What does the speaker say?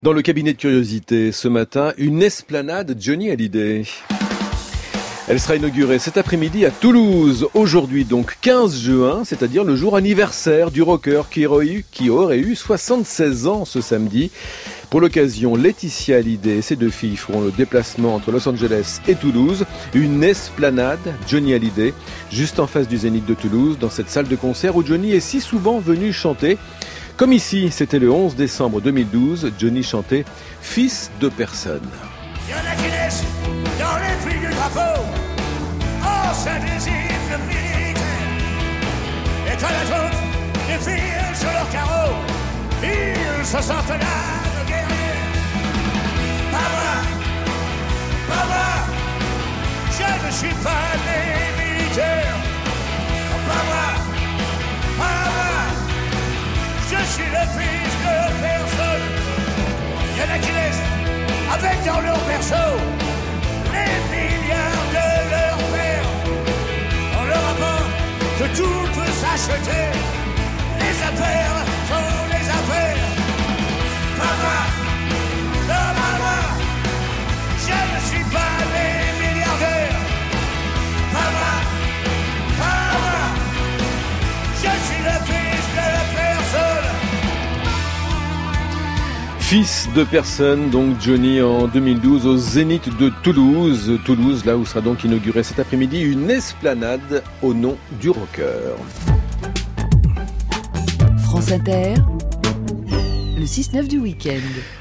Dans le cabinet de curiosité, ce matin, une esplanade Johnny Hallyday. Elle sera inaugurée cet après-midi à Toulouse. Aujourd'hui donc 15 juin, c'est-à-dire le jour anniversaire du rocker qui aurait eu 76 ans ce samedi. Pour l'occasion, Laetitia Hallyday et ses deux filles feront le déplacement entre Los Angeles et Toulouse. Une esplanade Johnny Hallyday, juste en face du Zénith de Toulouse, dans cette salle de concert où Johnny est si souvent venu chanter. Comme ici, c'était le 11 décembre 2012, Johnny chantait « Fils de personne ». Il y en a qui naissent dans les plis du drapeau, oh, ça désigne le militaire. Et quand la toute des filles sur leurs carreaux, ils se sentent là de guerriers. Pas moi, je ne suis pas né militaire. Pas moi, je suis le fils de personne. Il y en a qui laissent avec dans leur berceau les milliards de leur père. On leur apprend que tout peut s'acheter. Les affaires sont les affaires. Pas moi, je ne suis pas les milliardaires. Pas moi, je suis le fils de personne. Fils de personne, donc Johnny en 2012 au Zénith de Toulouse. Toulouse, là où sera donc inaugurée cet après-midi une esplanade au nom du rocker. France Inter, le 6-9 du week-end.